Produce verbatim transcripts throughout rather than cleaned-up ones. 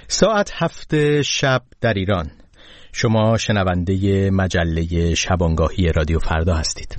ساعت هفت شب در ایران. شما شنونده مجله شبانگاهی رادیو فردا هستید.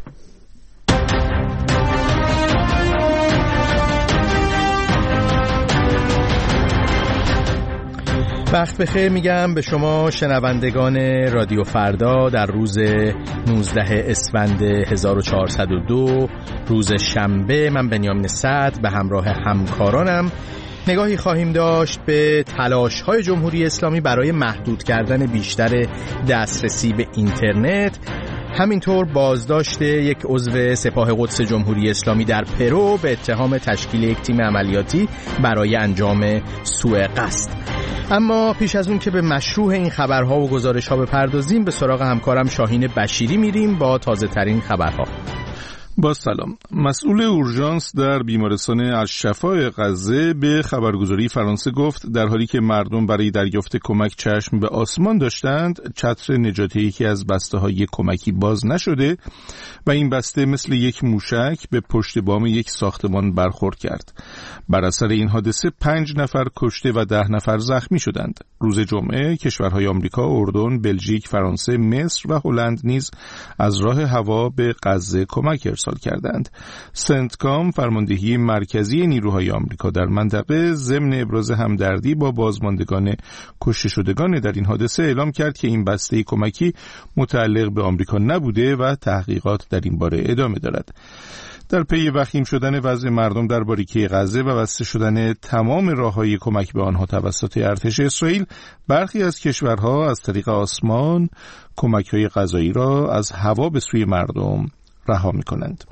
وقت بخیر میگم به شما شنوندگان رادیو فردا در روز نوزده اسفند هزار و چهارصد و دو، روز شنبه. من بنیامین سعد به همراه همکارانم نگاهی خواهیم داشت به تلاش‌های جمهوری اسلامی برای محدود کردن بیشتر دسترسی به اینترنت، همینطور بازداشت یک عضو سپاه قدس جمهوری اسلامی در پرو به اتهام تشکیل یک تیم عملیاتی برای انجام سوء قصد. اما پیش از اون که به مشروع این خبرها و گزارش‌ها بپردازیم، به سراغ همکارم شاهین بشیری میریم با تازه ترین خبرها. با سلام. مسئول اورژانس در بیمارستان الشفا غزه به خبرگزاری فرانسه گفت در حالی که مردم برای دریافت کمک چشم به آسمان داشتند، چتر نجاتی یکی از بسته‌های کمکی باز نشده و این بسته مثل یک موشک به پشت بام یک ساختمان برخورد کرد. بر اثر این حادثه پنج نفر کشته و ده نفر زخمی شدند. روز جمعه کشورهای آمریکا، اردن، بلژیک، فرانسه، مصر و هلند نیز از راه هوا به غزه کمک ارسال کردند. سنتکام، فرماندهی مرکزی نیروهای آمریکا در منطقه، ضمن ابراز همدردی با بازماندگان کشته شدگان در این حادثه اعلام کرد که این بسته کمکی متعلق به آمریکا نبوده و تحقیقات در این باره ادامه دارد. در پی وخیم شدن وضع مردم در باریکه غزه و بسته شدن تمام راههای کمک به آنها توسط ارتش اسرائیل، برخی از کشورها از طریق آسمان کمک‌های غذایی را از هوا به سوی مردم رها می‌کنند.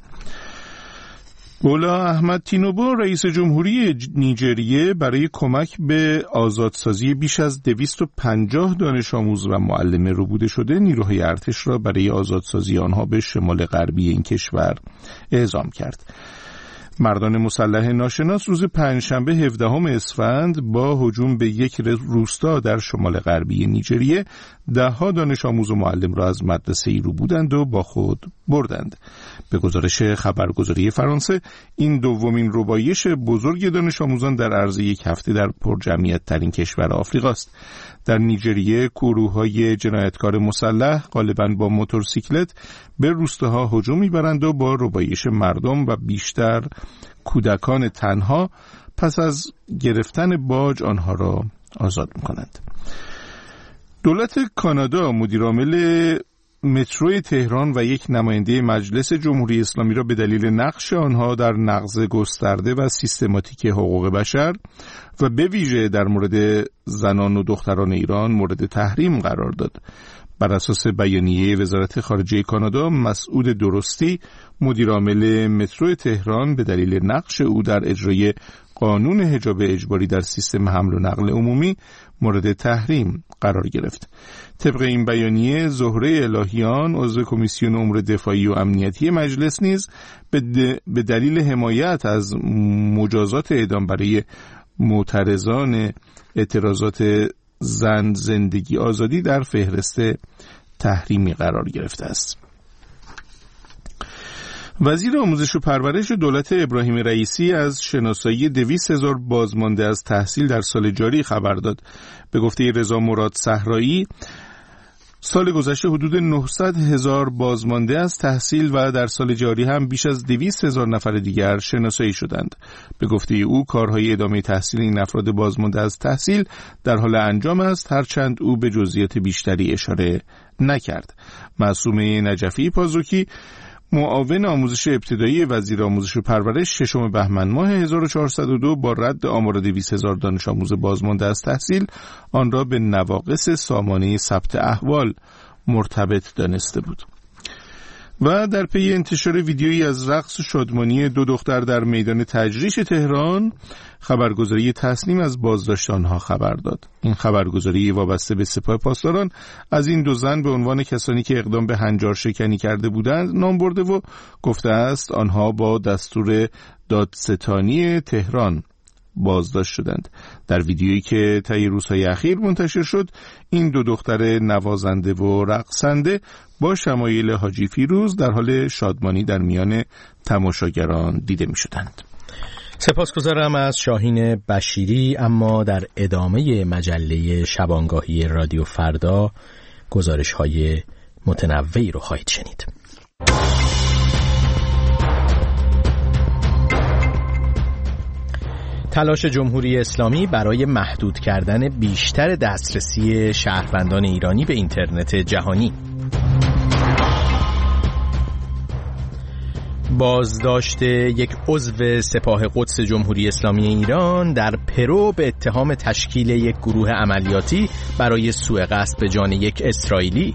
بولا احمد تینوبو، رئیس جمهوری نیجریه، برای کمک به آزادسازی بیش از دویست و پنجاه دانش آموز و معلم ربوده شده، نیروهای ارتش را برای آزادسازی آنها به شمال غربی این کشور اعزام کرد. مردان مسلح ناشناس روز پنجشنبه هفدهم اسفند با هجوم به یک روستا در شمال غربی نیجریه ده‌ها دانش آموز و معلم را از مدرسه‌ای رو بودند و با خود بردند. به گزارش خبرگزاری فرانسه، این دومین ربایش بزرگ دانش آموزان در عرض یک هفته در پرجمعیت ترین کشور آفریقاست. در نیجریه گروه‌های جنایتکار مسلح غالباً با موتورسیکلت به روستاها هجوم می‌برند و با ربایش مردم و بیشتر کودکان تنها پس از گرفتن باج آنها را آزاد می‌کنند. دولت کانادا مدیرعامل مترو تهران و یک نماینده مجلس جمهوری اسلامی را به دلیل نقش آنها در نقض گسترده و سیستماتیک حقوق بشر و به ویژه در مورد زنان و دختران ایران مورد تحریم قرار داد. بر اساس بیانیه وزارت خارجه کانادا، مسعود درستی، مدیرعامل مترو تهران، به دلیل نقش او در اجرای قانون حجاب اجباری در سیستم حمل و نقل عمومی مورد تحریم قرار گرفت. طبق این بیانیه، زهره الهیان، عضو کمیسیون امور دفاعی و امنیتی مجلس، نیز به دلیل حمایت از مجازات اعدام برای معترضان اعتراضات زن زندگی آزادی در فهرست تحریمی قرار گرفته است. وزیر آموزش و پرورش دولت ابراهیم رئیسی از شناسایی دویست هزار بازمانده از تحصیل در سال جاری خبر داد. به گفته رضا مراد صحرایی، سال گذشته حدود نهصد هزار بازمانده از تحصیل و در سال جاری هم بیش از دویست هزار نفر دیگر شناسایی شدند. به گفته او، کارهای ادامه تحصیل این افراد بازمانده از تحصیل در حال انجام است، هرچند او به جزئیات بیشتری اشاره نکرد. معصومه نجفی پازوکی، معاون آموزش ابتدایی وزیر آموزش و پرورش، ششم بهمن ماه هزار و چهارصد و دو با رد آمار دویست هزار دانش آموز بازمانده از تحصیل آن را به نواقص سامانه ثبت احوال مرتبط دانسته بود. و در پی انتشار ویدیویی از رقص شادمانی دو دختر در میدان تجریش تهران، خبرگزاری تسنیم از بازداشت آنها خبر داد. این خبرگزاری وابسته به سپاه پاسداران از این دو زن به عنوان کسانی که اقدام به هنجار شکنی کرده بودند نام برده و گفته است آنها با دستور دادستانی تهران بازداشت شدند. در ویدیویی که طی روزهای اخیر منتشر شد، این دو دختر نوازنده و رقصنده با شمایل حاجی فیروز در حال شادمانی در میان تماشاگران دیده می شدند. سپاسگزارم از شاهین بشیری. اما در ادامه مجله شبانگاهی رادیو فردا گزارش‌های متنوعی رو خواهید شنید. تلاش جمهوری اسلامی برای محدود کردن بیشتر دسترسی شهروندان ایرانی به اینترنت جهانی. بازداشت یک عضو سپاه قدس جمهوری اسلامی ایران در پرو به اتهام تشکیل یک گروه عملیاتی برای سوء قصد به جان یک اسرائیلی.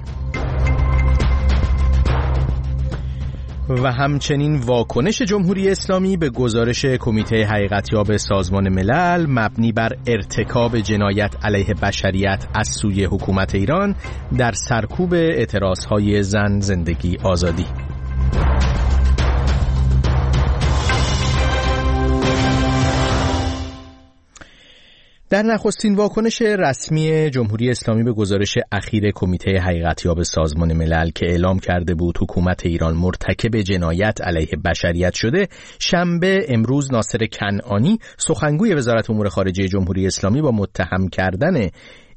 و همچنین واکنش جمهوری اسلامی به گزارش کمیته حقیقتیاب سازمان ملل مبنی بر ارتکاب جنایت علیه بشریت از سوی حکومت ایران در سرکوب اعتراضهای زن، زندگی، آزادی. در نخستین واکنش رسمی جمهوری اسلامی به گزارش اخیر کمیته حقیقتیاب سازمان ملل که اعلام کرده بود حکومت ایران مرتکب جنایت علیه بشریت شده، شنبه امروز ناصر کنعانی سخنگوی وزارت امور خارجه جمهوری اسلامی با متهم کردن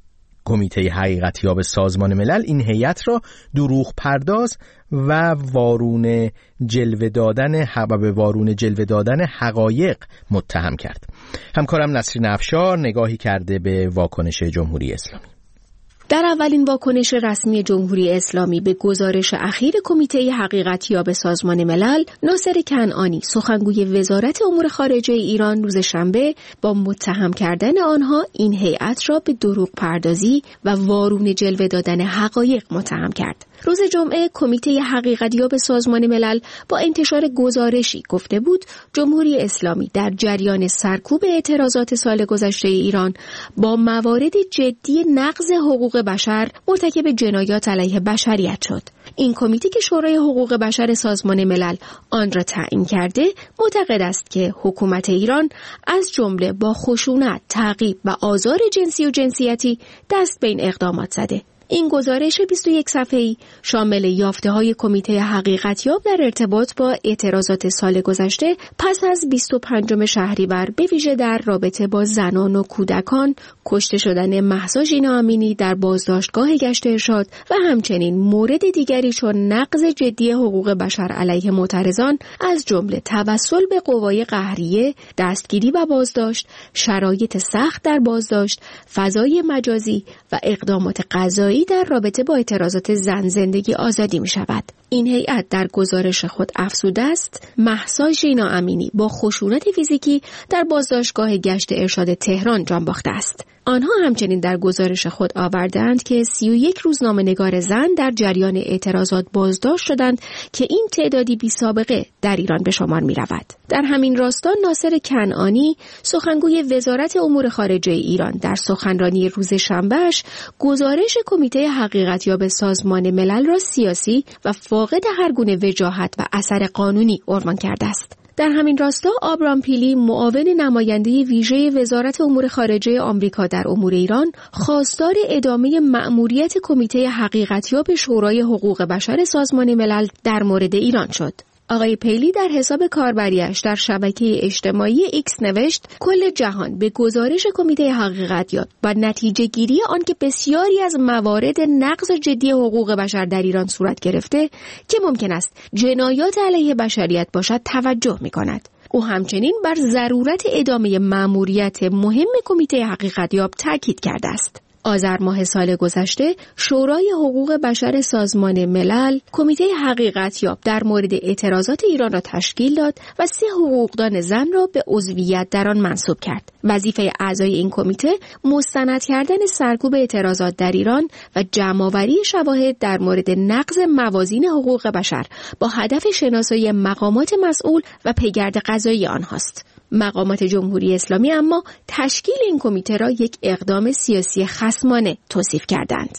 کمیته حقیقتیاب سازمان ملل این هیئت را دروغ پرداز و وارون جلوه دادن به وارون جلوه دادن حقایق متهم کرد. همکارم نسرین افشار نگاهی کرده به واکنش جمهوری اسلامی. در اولین واکنش رسمی جمهوری اسلامی به گزارش اخیر کمیته حقیقتیاب سازمان ملل، ناصر کنعانی سخنگوی وزارت امور خارجه ایران روز شنبه با متهم کردن آنها این هیئت را به دروغ پردازی و وارون جلوه دادن حقایق متهم کرد. روز جمعه کمیته حقیقتیاب سازمان ملل با انتشار گزارشی گفته بود جمهوری اسلامی در جریان سرکوب اعتراضات سال گذشته ایران با موارد جدی نقض حقوق بشر مرتکب جنایات علیه بشریت شد. این کمیته که شورای حقوق بشر سازمان ملل آن را تعیین کرده معتقد است که حکومت ایران از جمله با خشونت، تعقیب و آزار جنسی و جنسیتی دست به این اقدامات زده. این گزارش بیست و یک صفحه‌ای شامل یافته‌های کمیته حقیقتیاب در ارتباط با اعتراضات سال گذشته پس از بیست و پنجم شهریور به ویژه در رابطه با زنان و کودکان، کشته شدن مهسا ژینا امینی در بازداشتگاه گشت ارشاد و همچنین مورد دیگری چون نقض جدی حقوق بشر علیه معترضان از جمله توسل به قوای قهریه، دستگیری و بازداشت، شرایط سخت در بازداشت، فضای مجازی و اقدامات قضایی در رابطه با اعتراضات زن، زندگی، آزادی می شود. این هیئت در گزارش خود افزوده است مهسا ژینا امینی با خشونت فیزیکی در بازداشتگاه گشت ارشاد تهران جان باخته است. آنها همچنین در گزارش خود آوردند که سی و یک روزنامه‌نگار زن در جریان اعتراضات بازداشت شدند که این تعدادی بی سابقه در ایران به شمار می رود. در همین راستا ناصر کنعانی سخنگوی وزارت امور خارجه ایران در سخنرانی روز شنبهش گزارش کمیته حقیقتیاب سازمان ملل را سیاسی و فاقد هر گونه وجاهت و اثر قانونی عنوان کرده است. در همین راستا آبرام پیلی معاون نماینده ویژه وزارت امور خارجه آمریکا در امور ایران خواستار ادامه مأموریت کمیته حقیقتیاب شورای حقوق بشر سازمان ملل در مورد ایران شد. آقای پیلی در حساب کاربریش در شبکه اجتماعی ایکس نوشت کل جهان به گزارش کمیته حقیقتیاب و نتیجه گیری آن که بسیاری از موارد نقض جدی حقوق بشر در ایران صورت گرفته که ممکن است جنایات علیه بشریت باشد توجه می کند. او همچنین بر ضرورت ادامه مأموریت مهم کمیته حقیقتیاب تاکید کرده است. آذر ماه سال گذشته شورای حقوق بشر سازمان ملل کمیته حقیقتیاب در مورد اعتراضات ایران را تشکیل داد و سه حقوقدان زن را به عضویت در آن منصوب کرد. وظیفه اعضای این کمیته مستند کردن سرکوب اعتراضات در ایران و جمع‌آوری شواهد در مورد نقض موازین حقوق بشر با هدف شناسایی مقامات مسئول و پیگرد قضایی آنهاست. مقامات جمهوری اسلامی اما تشکیل این کمیته را یک اقدام سیاسی خصمانه توصیف کردند.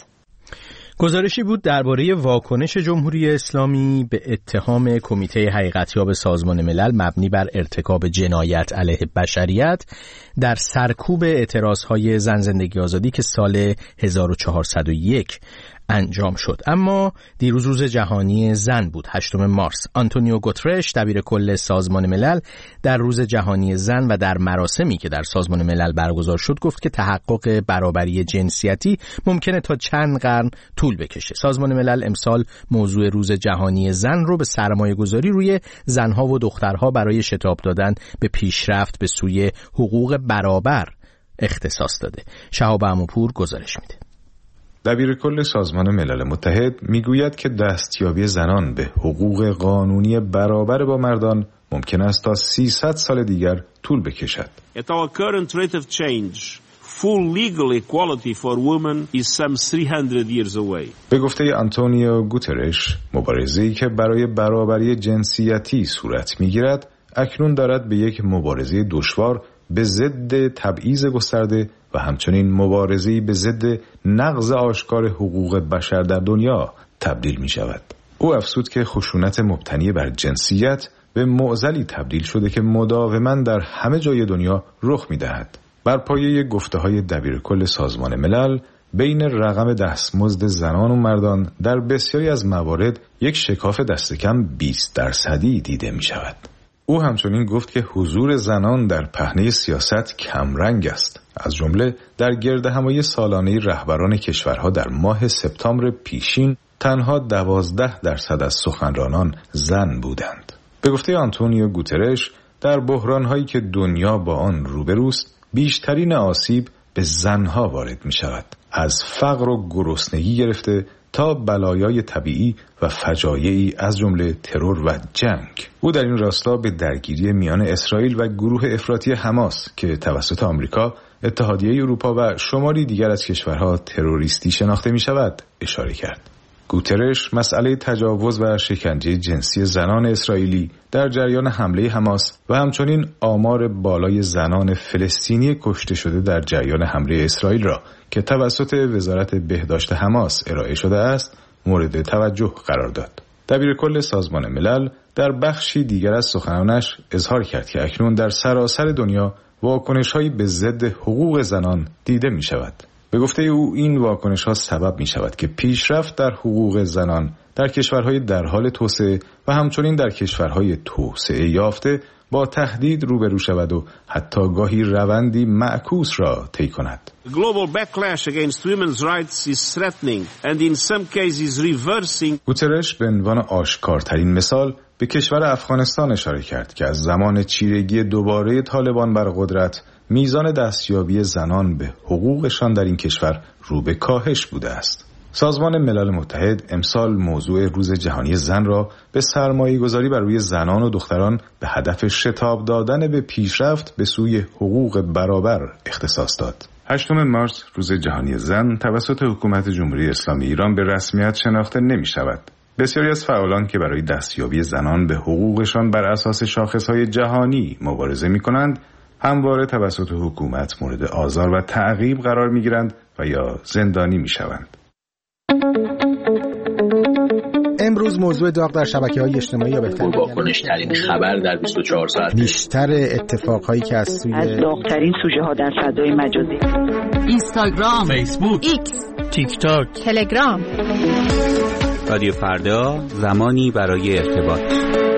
گزارشی بود درباره واکنش جمهوری اسلامی به اتهام کمیته حقیقتیاب سازمان ملل مبنی بر ارتکاب جنایت علیه بشریت در سرکوب اعتراضهای زن، زندگی، آزادی که سال هزار و چهارصد و یک انجام شد. اما دیروز روز جهانی زن بود، هشتم مارس. آنتونیو گوترش دبیر کل سازمان ملل در روز جهانی زن و در مراسمی که در سازمان ملل برگزار شد گفت که تحقق برابری جنسیتی ممکنه تا چند قرن طول بکشه. سازمان ملل امسال موضوع روز جهانی زن رو به سرمایه‌گذاری روی زنها و دخترها برای شتاب دادن به پیشرفت به سوی حقوق برابر اختصاص داده. شهاب عموپور گزارش میده. دبیر کل سازمان ملل متحد میگوید که دستیابی زنان به حقوق قانونی برابر با مردان ممکن است تا سیصد سال دیگر طول بکشد. At our current rate of change, full legal equality for women is some three hundred years away. به گفته آنتونیو گوترش، مبارزه‌ای که برای برابری جنسیتی صورت میگیرد اکنون دارد به یک مبارزه دشوار به ضد تبعیض گسترده و همچنین مبارزه‌ای به ضد نقض آشکار حقوق بشر در دنیا تبدیل می شود. او افزود که خشونت مبتنی بر جنسیت به معضلی تبدیل شده که مداوما در همه جای دنیا رخ می دهد. بر پایه گفته‌های دبیرکل سازمان ملل بین رقم دستمزد زنان و مردان در بسیاری از موارد یک شکاف دست کم بیست درصدی دیده می شود. او همچنین گفت که حضور زنان در پهنه سیاست کمرنگ است. از جمله در گردهمایی سالانه رهبران کشورها در ماه سپتامبر پیشین تنها دوازده درصد از سخنرانان زن بودند. به گفته آنتونیو گوترش، در بحران‌هایی که دنیا با آن روبروست بیشترین آسیب به زنها وارد می شود. از فقر و گرسنگی گرفته تا بلایای طبیعی و فجایعی از جمله ترور و جنگ. او در این راستا به درگیری میان اسرائیل و گروه افراطی حماس که توسط آمریکا، اتحادیه اروپا و شماری دیگر از کشورها تروریستی شناخته می شود اشاره کرد. گوترش مسئله تجاوز و شکنجه جنسی زنان اسرائیلی در جریان حمله حماس و همچنین آمار بالای زنان فلسطینی کشته شده در جریان حمله اسرائیل را که توسط وزارت بهداشت حماس ارائه شده است مورد توجه قرار داد. دبیرکل سازمان ملل در بخشی دیگر از سخنانش اظهار کرد که اکنون در سراسر دنیا واکنش‌هایی به ضد حقوق زنان دیده می شود. به گفته او این واکنش‌ها سبب می شود که پیشرفت در حقوق زنان در کشورهای در حال توسعه و همچنین در کشورهای توسعه یافته با تهدید روبرو شود و حتی گاهی روندی معکوس را طی کند. Global backlash against women's rights is threatening and in some cases reversing. گوترش به عنوان آشکارترین مثال به کشور افغانستان اشاره کرد که از زمان چیرگی دوباره طالبان بر قدرت میزان دستیابی زنان به حقوقشان در این کشور رو به کاهش بوده است. سازمان ملل متحد امسال موضوع روز جهانی زن را به سرمایه گذاری بر روی زنان و دختران به هدف شتاب دادن به پیشرفت به سوی حقوق برابر اختصاص داد. هشتم مارس روز جهانی زن توسط حکومت جمهوری اسلامی ایران به رسمیت شناخته نمی شود. بسیاری از فعالان که برای دستیابی زنان به حقوقشان بر اساس شاخصهای جهانی مبارزه می کنند همواره توسط حکومت مورد آزار و تعقیب قرار می گیرند و یا زندانی می شوند. امروز موضوع داغ در شبکه‌های اجتماعی یا بهتر واکنش‌ترین خبر در بیست و چهار ساعت، بیشتر اتفاقهایی که از سوی از داغ‌ترین سوژه‌ها در فضای مجازی، اینستاگرام، فیسبوک، ایکس، تیک تاک، تلگرام. رادیو فردا، زمانی برای ارتباط.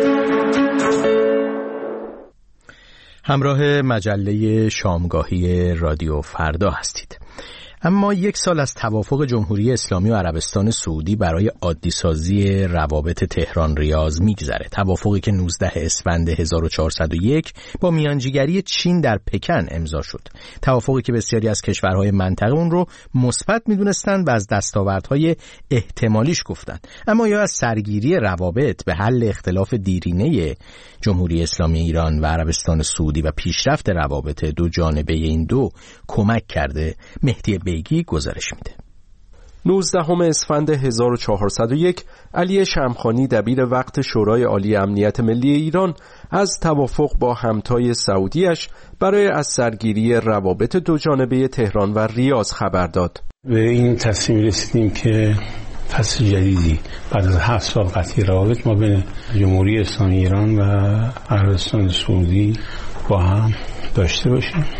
همراه مجله شامگاهی رادیو فردا هستید. اما یک سال از توافق جمهوری اسلامی و عربستان سعودی برای عادی‌سازی روابط تهران ریاض میگذره. توافقی که نوزدهم اسفند هزار و چهارصد و یک با میانجیگری چین در پکن امضا شد. توافقی که بسیاری از کشورهای منطقه اون رو مثبت میدونستند و از دستاوردهای احتمالیش گفتند. اما یا از سرگیری روابط به حل اختلاف دیرینه جمهوری اسلامی ایران و عربستان سعودی و پیشرفت روابط دو جانبه این دو کمک کرده؟ مهدی بیگی گزارش میده. نوزدهم اسفند هزار و چهارصد و یک علی شمخانی دبیر وقت شورای عالی امنیت ملی ایران از توافق با همتای سعودیش برای از سرگیری روابط دو جانبه تهران و ریاض خبر داد. به این تصمیم رسیدیم که فصل جدیدی بعد از هفت سال قطعی روابط ما بین جمهوری اسلامی ایران و عربستان سعودی با هم داشته باشیم.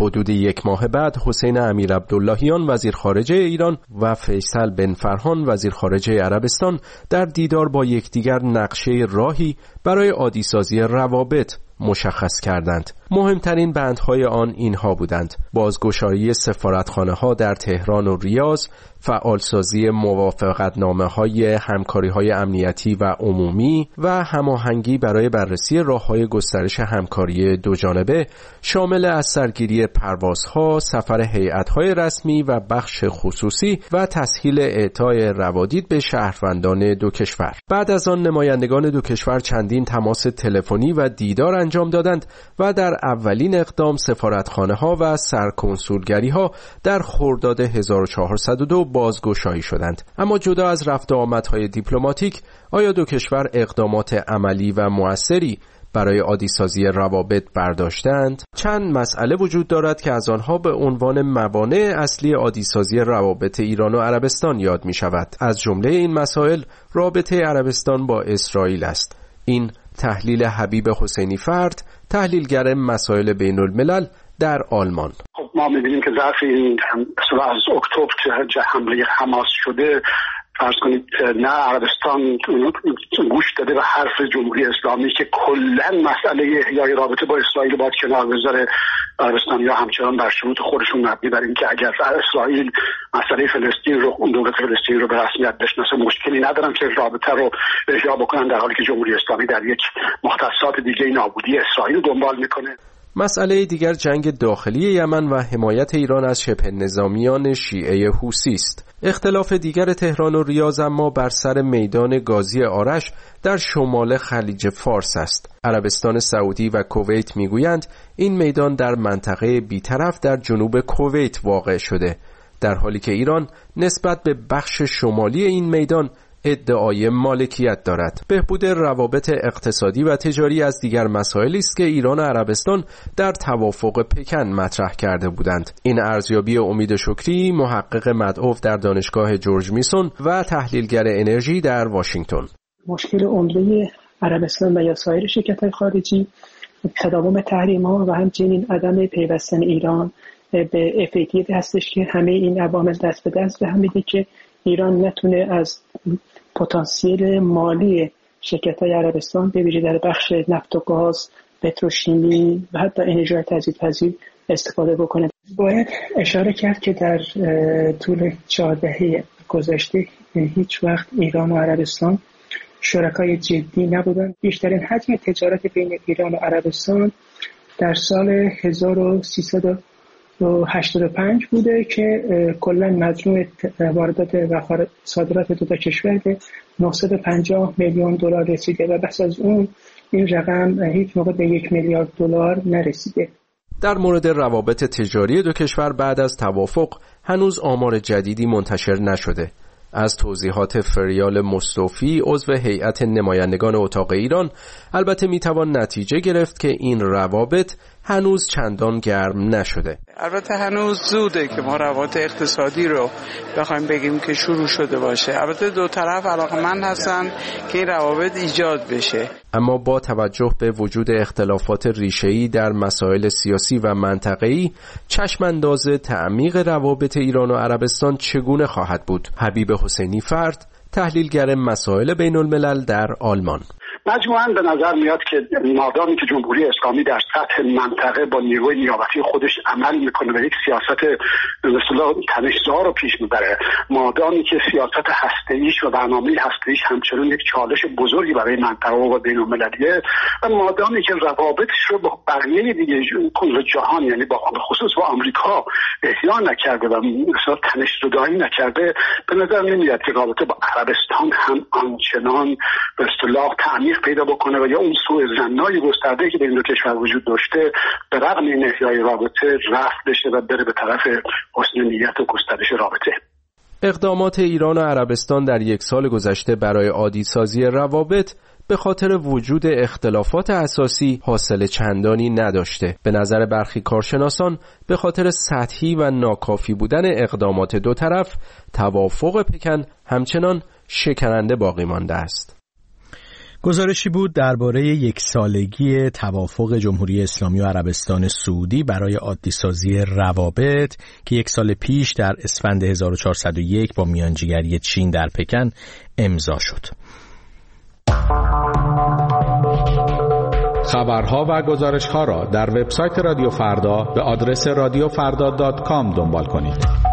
حدود یک ماه بعد حسین امیر عبداللهیان وزیر خارجه ایران و فیصل بن فرهان وزیر خارجه عربستان در دیدار با یکدیگر نقشه راهی برای عادی‌سازی روابط مشخص کردند. مهمترین بندهای آن اینها بودند: بازگشایی سفارتخانه‌ها در تهران و ریاض، فعالسازی موافقتنامه‌های همکاری‌های امنیتی و عمومی و هماهنگی برای بررسی راه‌های گسترش همکاری دوجانبه شامل از سرگیری پروازها، سفر هیئت‌های رسمی و بخش خصوصی و تسهیل اعطای روادید به شهروندان دو کشور. بعد از آن نمایندگان دو کشور چندین تماس تلفنی و دیدار انجام دادند و در اولین اقدام سفارتخانه‌ها و سرکنسولگری‌ها در خرداد هزار و چهارصد و دو بازگشایی شدند. اما جدا از رفت و آمدهای دیپلماتیک، آیا دو کشور اقدامات عملی و مؤثری برای عادی‌سازی روابط برداشتند؟ چند مسئله وجود دارد که از آنها به عنوان موانع اصلی عادی‌سازی روابط ایران و عربستان یاد می شود. از جمله این مسائل رابطه عربستان با اسرائیل است. این تحلیل حبیب حسینی فرد، تحلیلگر مسائل بین الملل در آلمان. خب ما می‌بینیم که ظرف این از اکتبر که حمله حماس شده، فرض کنید نه عربستان گوش داده به حرف جمهوری اسلامی که کلا مسئله احیای رابطه با اسرائیل باید کنار بذاره. عربستانی‌ها همچنان بر شروط خودشون مبنی بر اینکه اگر اسرائیل مسئله فلسطین رو، اون دولت فلسطین رو به رسمیت بشناسه، مشکلی ندارن که رابطه رو احیا بکنن، در حالی که جمهوری اسلامی در یک مختصات دیگه نابودی اسرائیل دنبال میکنه. مسئله دیگر جنگ داخلی یمن و حمایت ایران از شبه نظامیان شیعه حوثی است. اختلاف دیگر تهران و ریاض اما بر سر میدان گازی آرش در شمال خلیج فارس است. عربستان سعودی و کویت میگویند این میدان در منطقه بیطرف در جنوب کویت واقع شده، در حالی که ایران نسبت به بخش شمالی این میدان ادعای مالکیت دارد. بهبود روابط اقتصادی و تجاری از دیگر مسائلی است که ایران و عربستان در توافق پکن مطرح کرده بودند. این ارزیابی امید شکری، محقق مدعو در دانشگاه جورج میسون و تحلیلگر انرژی در واشنگتن. مشکل عمده عربستان و یا سایر شرکت‌های خارجی تداوم تحریم‌ها و همچنین عدم پیوستن ایران به اف ای تی هستش که همه این عوامل دست به دست به هم میده که ایران نتونه از پتانسیل مالی شرکت‌های عربستان به ویژه در بخش نفت و گاز، پتروشیمی و حتی انرژی تجدیدپذیر استفاده بکنه. باید اشاره کرد که در طول چهار دهه گذشته هیچ وقت ایران و عربستان شرکای جدی نبودند. بیشترین حجم تجارت بین ایران و عربستان در سال هزار و سیصد و هشتاد و پنج بوده که کلا مجموع واردات و صادرات دو تا کشور به نهصد و پنجاه میلیون دلار رسیده و بس از اون این رقم هیچ موقع به یک میلیارد دلار نرسیده. در مورد روابط تجاری دو کشور بعد از توافق هنوز آمار جدیدی منتشر نشده. از توضیحات فریال مصطفی عضو هیئت نمایندگان اتاق ایران البته میتوان نتیجه گرفت که این روابط هنوز چندان گرم نشده. البته هنوز زوده که ما روابط اقتصادی رو بخوایم بگیم که شروع شده باشه. البته دو طرف علاقه‌مند هستن که این روابط ایجاد بشه. اما با توجه به وجود اختلافات ریشه‌ای در مسائل سیاسی و منطقه‌ای، چشم‌انداز تعمیق روابط ایران و عربستان چگونه خواهد بود؟ حبیب حسینی فرد، تحلیلگر مسائل بین الملل در آلمان. مجموعاً به نظر میاد که مادامی که جمهوری اسلامی در سطح منطقه با نیروی نیابتی خودش عمل میکنه و یک سیاست مثلا تنش‌زا رو پیش میبره، مادامی که سیاست هسته‌ایش و برنامه هسته‌ایش همچنان یک چالش بزرگی برای منطقه و بین‌المللیه و مادامی که روابطش رو با بقیه دیگه کل جهان، یعنی با خصوص با آمریکا احیا نکرده و مثلا تنش‌زدایی نکرده، به نظر نمیاد که رابطه با عربستان هم آنچنان به اصطلاح تعمیق پیدا بکنه و یا اون سوء ظنای گسترده‌ای که بین دو کشور وجود داشته به رغم این احیای رابطه رفع بشه و بره به طرف حسن نیت و گسترش رابطه. اقدامات ایران و عربستان در یک سال گذشته برای عادی‌سازی روابط به خاطر وجود اختلافات اساسی حاصل چندانی نداشته. به نظر برخی کارشناسان به خاطر سطحی و ناکافی بودن اقدامات دو طرف، توافق پکن همچنان شکننده باقی مانده است. گزارشی بود درباره یک سالگی توافق جمهوری اسلامی و عربستان سعودی برای عادی‌سازی روابط که یک سال پیش در اسفند هزار و چهارصد و یک با میانجیگری چین در پکن امضا شد. خبرها و گزارش‌ها را در وبسایت رادیو فردا به آدرس رادیو فردا دات کام دنبال کنید.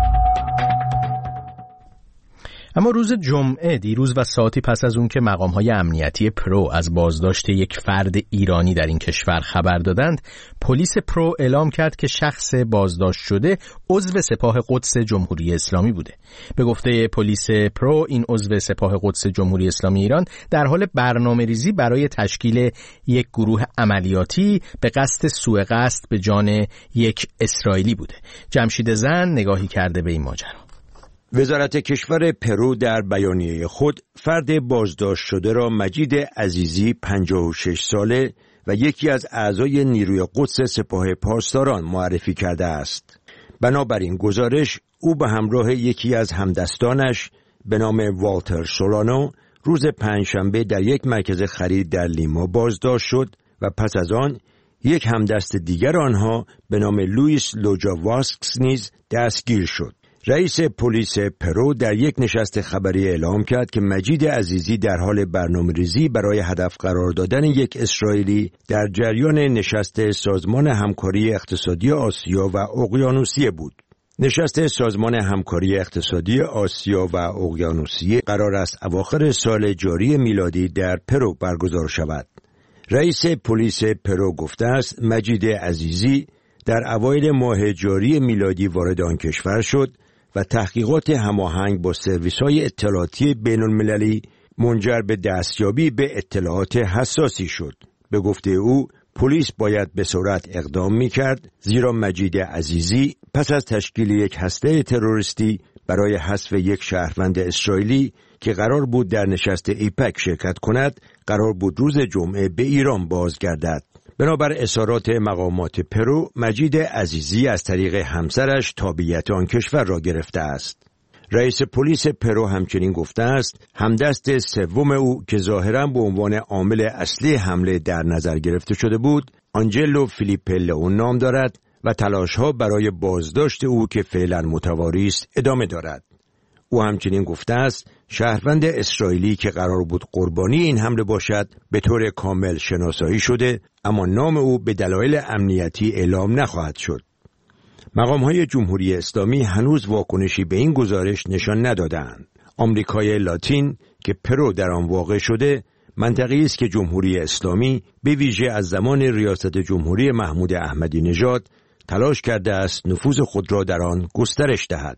اما روز جمعه دیروز و ساعتی پس از اون که مقام‌های امنیتی پرو از بازداشت یک فرد ایرانی در این کشور خبر دادند، پلیس پرو اعلام کرد که شخص بازداشت شده عضو سپاه قدس جمهوری اسلامی بوده. به گفته پلیس پرو، این عضو سپاه قدس جمهوری اسلامی ایران در حال برنامه‌ریزی برای تشکیل یک گروه عملیاتی به قصد سوء قصد به جان یک اسرائیلی بوده. جمشید زن نگاهی کرده به این ماجرا. وزارت کشور پرو در بیانیه خود فرد بازداشت شده را مجید عزیزی پنجاه و شش ساله و یکی از اعضای نیروی قدس سپاه پاسداران معرفی کرده است. بنابراین گزارش او به همراه یکی از همدستانش به نام والتر سولانو روز پنجشنبه در یک مرکز خرید در لیما بازداشت شد و پس از آن یک همدست دیگر آنها به نام لوئیس لوجاواسکس نیز دستگیر شد. رئیس پلیس پرو در یک نشست خبری اعلام کرد که مجید عزیزی در حال برنامه‌ریزی برای هدف قرار دادن یک اسرائیلی در جریان نشست سازمان همکاری اقتصادی آسیا و اقیانوسیه بود. نشست سازمان همکاری اقتصادی آسیا و اقیانوسیه قرار است اواخر سال جاری میلادی در پرو برگزار شود. رئیس پلیس پرو گفته است مجید عزیزی در اوایل ماه جاری میلادی وارد آن کشور شد و تحقیقات هماهنگ با سرویس‌های اطلاعاتی بین‌المللی منجر به دستیابی به اطلاعات حساسی شد. به گفته او، پلیس باید به سرعت اقدام می‌کرد زیرا مجید عزیزی پس از تشکیل یک هسته تروریستی برای حذف یک شهروند اسرائیلی که قرار بود در نشست ایپک شرکت کند، قرار بود روز جمعه به ایران بازگردد. بنابر اظهارات مقامات پرو، مجید عزیزی از طریق همسرش تابعیت آن کشور را گرفته است. رئیس پلیس پرو همچنین گفته است همدست سوم او که ظاهراً به عنوان عامل اصلی حمله در نظر گرفته شده بود، آنجلو فیلیپ لئون نام دارد و تلاش‌ها برای بازداشت او که فعلاً متواری است ادامه دارد. او همچنین گفته است شهروند اسرائیلی که قرار بود قربانی این حمله باشد به طور کامل شناسایی شده، اما نام او به دلایل امنیتی اعلام نخواهد شد. مقام‌های جمهوری اسلامی هنوز واکنشی به این گزارش نشان ندادند. آمریکای لاتین که پرو در آن واقع شده، منطقه‌ای است که جمهوری اسلامی به ویژه از زمان ریاست جمهوری محمود احمدی نژاد تلاش کرده است نفوذ خود را در آن گسترش دهد.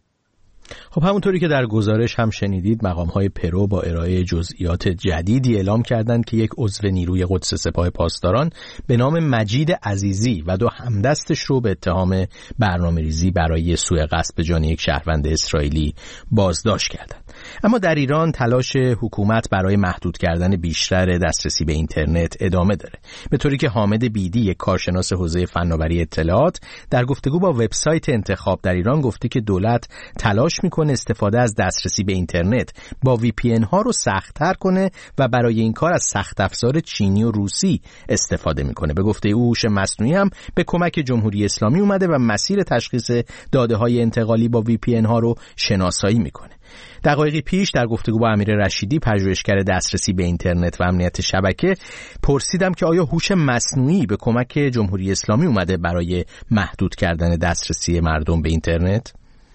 خب همونطوری که در گزارش هم شنیدید، مقام‌های پرو با ارائه جزئیات جدیدی اعلام کردند که یک عضو نیروی قدس سپاه پاسداران به نام مجید عزیزی و دو همدستش رو به اتهام برنامه‌ریزی برای سوء قصد به جان یک شهروند اسرائیلی بازداشت کردند. اما در ایران تلاش حکومت برای محدود کردن بیشتر دسترسی به اینترنت ادامه داره. به طوری که حامد بیدی، یک کارشناس حوزه فناوری اطلاعات، در گفتگو با وبسایت انتخاب در ایران گفته که دولت تلاش میکنه استفاده از دسترسی به اینترنت با وی پی ان ها رو سخت‌تر کنه و برای این کار از سخت افزار چینی و روسی استفاده میکنه. به گفته او، هوش مصنوعی هم به کمک جمهوری اسلامی اومده و مسیر تشخیص داده‌های انتقالی با وی پی ان ها رو شناسایی میکنه. دقایقی پیش در گفتگو با امیر رشیدی، پژوهشگر دسترسی به اینترنت و امنیت شبکه، پرسیدم که آیا هوش مصنوعی به کمک جمهوری اسلامی اومده برای محدود کردن دسترسی مردم به اینترنت؟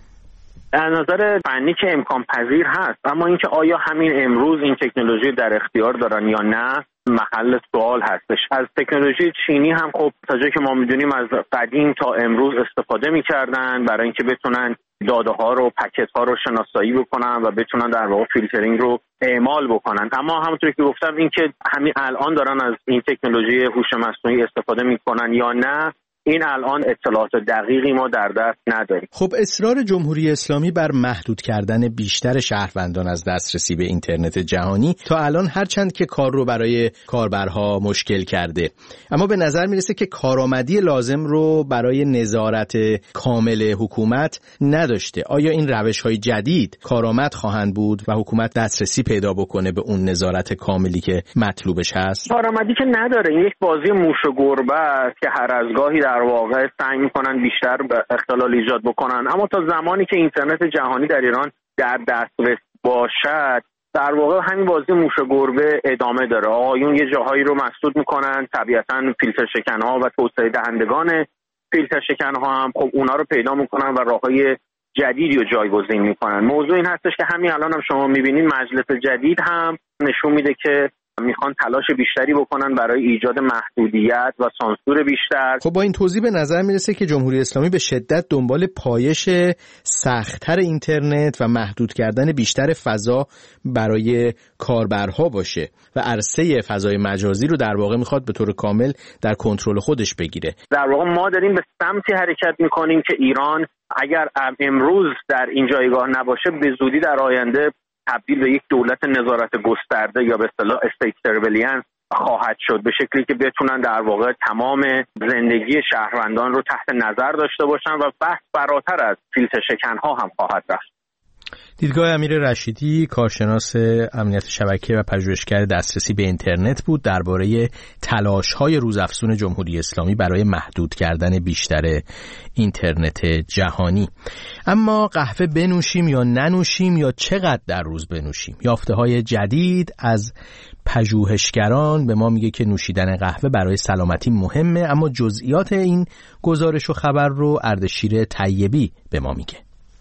از نظر فنی که امکان پذیر هست، اما اینکه آیا همین امروز این تکنولوژی در اختیار دارن یا نه محل سوال هستش. از تکنولوژی چینی هم خب تا جایی که ما میدونیم از قدیم تا امروز استفاده میکردن برای اینکه بتونن داده ها رو، پکت ها رو شناسایی بکنن و بتونن در واقع فیلترینگ رو اعمال بکنن. اما همونطوری که گفتم، اینکه همین الان دارن از این تکنولوژی هوش مصنوعی استفاده میکنن یا نه این الان اطلاعات دقیقی ما در دست نداریم. خب اصرار جمهوری اسلامی بر محدود کردن بیشتر شهروندان از دسترسی به اینترنت جهانی تا الان هرچند که کار رو برای کاربرها مشکل کرده، اما به نظر میرسه که کارآمدی لازم رو برای نظارت کامل حکومت نداشته. آیا این روش‌های جدید کارآمد خواهند بود و حکومت دسترسی پیدا بکنه به اون نظارت کاملی که مطلوبش هست؟ کارآمدی که نداره، این یک بازی موش و گربه است که هر از گاهی در واقع سعی می‌کنن بیشتر اختلال ایجاد بکنن، اما تا زمانی که اینترنت جهانی در ایران در دسترس باشد در واقع همین بازی موش و گربه ادامه داره. آقایون یه جاهایی رو مسدود میکنن، طبیعتاً فیلتر شکن‌ها و توسعه دهندگان فیلتر شکن‌ها هم خب اونا رو پیدا میکنن و راههای جدیدی رو جایگزین میکنن. موضوع این هستش که همین الان هم شما میبینین مجلس جدید هم نشون میده که میخوان تلاش بیشتری بکنن برای ایجاد محدودیت و سانسور بیشتر. خب با این توضیح به نظر میرسه که جمهوری اسلامی به شدت دنبال پایش سخت‌تر اینترنت و محدود کردن بیشتر فضا برای کاربرها باشه و عرصه فضای مجازی رو در واقع میخواد به طور کامل در کنترل خودش بگیره. در واقع ما داریم به سمتی حرکت میکنیم که ایران اگر امروز در این جایگاه نباشه به زودی در آینده تبدیل به یک دولت نظارت گسترده یا به اصطلاح استیت سرویلنس خواهد شد، به شکلی که بتونن در واقع تمام زندگی شهروندان رو تحت نظر داشته باشن و بحث فراتر از فیلتر شکن‌ها هم خواهد رفت. دیدگاه امیر رشیدی، کارشناس امنیت شبکه و پژوهشگر دسترسی به اینترنت بود درباره تلاش‌های روزافزون جمهوری اسلامی برای محدود کردن بیشتر اینترنت جهانی. اما قهوه بنوشیم یا ننوشیم یا چقدر در روز بنوشیم؟ یافته‌های جدید از پژوهشگران به ما میگه که نوشیدن قهوه برای سلامتی مهمه، اما جزئیات این گزارش و خبر رو اردشیر طیبی به ما میگه.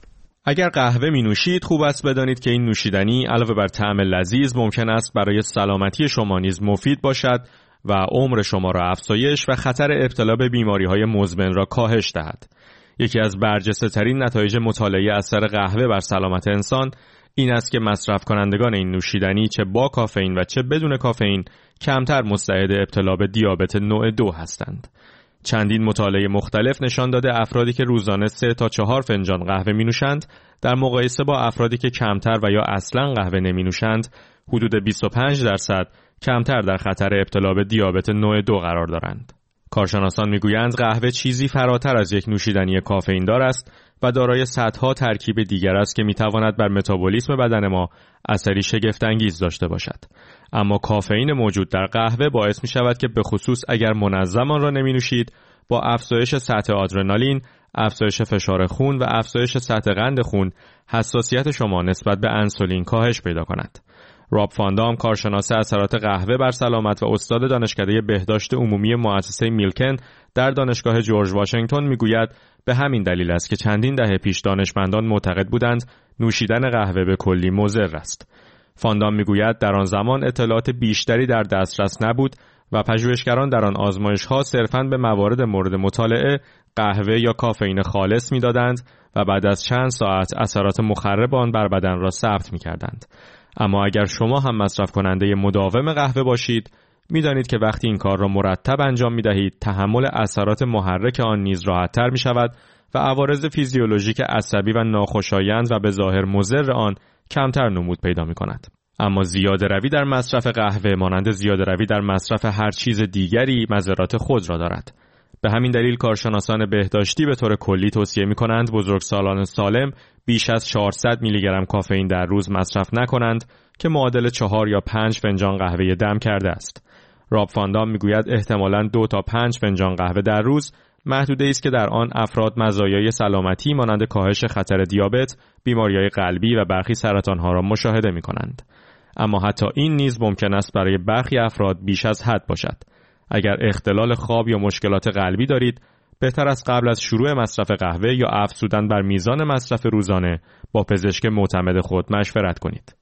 اگر قهوه می نوشید خوب است بدانید که این نوشیدنی علاوه بر طعم لذیذ ممکن است برای سلامتی شما نیز مفید باشد و عمر شما را افزایش و خطر ابتلا به بیماری‌های مزمن را کاهش دهد. یکی از برجسته‌ترین نتایج مطالعه اثر قهوه بر سلامت انسان این است که مصرف کنندگان این نوشیدنی چه با کافئین و چه بدون کافئین کمتر مستعد ابتلا به دیابت نوع دو هستند. چندین مطالعه مختلف نشان داده افرادی که روزانه سه تا چهار فنجان قهوه می نوشند در مقایسه با افرادی که کمتر و یا اصلاً قهوه نمی نوشند حدود بیست و پنج درصد کمتر در خطر ابتلا به دیابت نوع دو قرار دارند. کارشناسان می گویند قهوه چیزی فراتر از یک نوشیدنی کافئین دار است و دارای صدها ترکیب دیگر است که می تواند بر متابولیسم بدن ما اثری شگفت‌انگیز داشته باشد. اما کافئین موجود در قهوه باعث می شود که به خصوص اگر منظم آن را نمی نوشید با افزایش سطح آدرنالین، افزایش فشار خون و افزایش سطح قند خون حساسیت شما نسبت به انسولین کاهش پیدا کند. راب فاندام، کارشناس اثرات قهوه بر سلامت و استاد دانشکده بهداشت عمومی مؤسسه میلکن در دانشگاه جورج واشنگتن میگوید به همین دلیل است که چندین دهه پیش دانشمندان معتقد بودند نوشیدن قهوه به کلی مضر است. فاندام میگوید در آن زمان اطلاعات بیشتری در دسترس نبود و پژوهشگران در آن آزمایش‌ها صرفاً به موارد مورد مطالعه قهوه یا کافئین خالص میدادند و بعد از چند ساعت اثرات مخرب آن بر بدن را ثبت میکردند. اما اگر شما هم مصرف کننده مداوم قهوه باشید، میدانید که وقتی این کار را مرتب انجام میدهید، تحمل اثرات محرک آن نیز راحت‌تر میشود و عوارض فیزیولوژیک عصبی و ناخوشایند و به ظاهر مضر آن کمتر نمود پیدا می‌کند. اما زیاده روی در مصرف قهوه مانند زیاده روی در مصرف هر چیز دیگری مضرات خود را دارد. به همین دلیل کارشناسان بهداشتی به طور کلی توصیه می‌کنند بزرگسالان سالم بیش از چهارصد میلی گرم کافئین در روز مصرف نکنند که معادل چهار یا پنج فنجان قهوه دم کرده است. راب فاندام میگوید احتمالاً دو تا پنج فنجان قهوه در روز محدوده است که در آن افراد مزایای سلامتی مانند کاهش خطر دیابت، بیماری‌های قلبی و برخی سرطان‌ها را مشاهده می‌کنند. اما حتی این نیز ممکن است برای برخی افراد بیش از حد باشد. اگر اختلال خواب یا مشکلات قلبی دارید، بهتر است قبل از شروع مصرف قهوه یا افزودن بر میزان مصرف روزانه با پزشک معتمد خود مشورت کنید.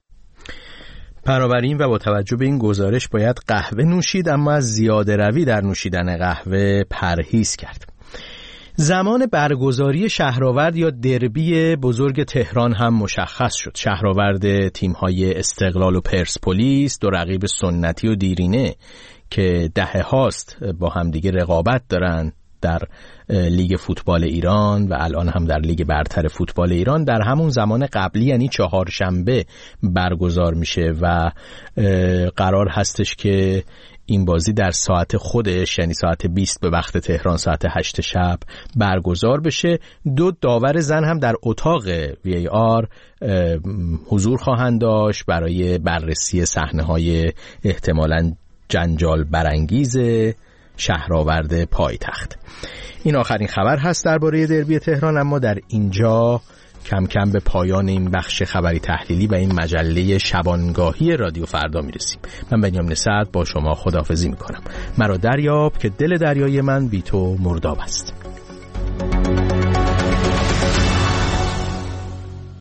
بنابراین و با توجه به این گزارش باید قهوه نوشید، اما از زیاده روی در نوشیدن قهوه پرهیز کرد. زمان برگزاری شهرآورد یا دربی بزرگ تهران هم مشخص شد. شهرآورد تیم‌های استقلال و پرسپولیس، دو رقیب سنتی و دیرینه که دهه هاست با همدیگه رقابت دارن در لیگ فوتبال ایران و الان هم در لیگ برتر فوتبال ایران در همون زمان قبلی یعنی چهارشنبه برگزار میشه و قرار هستش که این بازی در ساعت خودش یعنی ساعت بیست به وقت تهران ساعت هشت شب برگزار بشه. دو داور زن هم در اتاق وی ای آر حضور خواهند داشت برای بررسی صحنه‌های احتمالاً جنجال برانگیز شهرآورد پایتخت. این آخرین خبر هست درباره دربی تهران، اما در اینجا کم کم به پایان این بخش خبری تحلیلی و این مجله شبانگاهی رادیو فردا میرسیم. من بنیامین سعد با شما خداحافظی میکنم. مرا دریاب که دل دریای من بی تو مرداب است.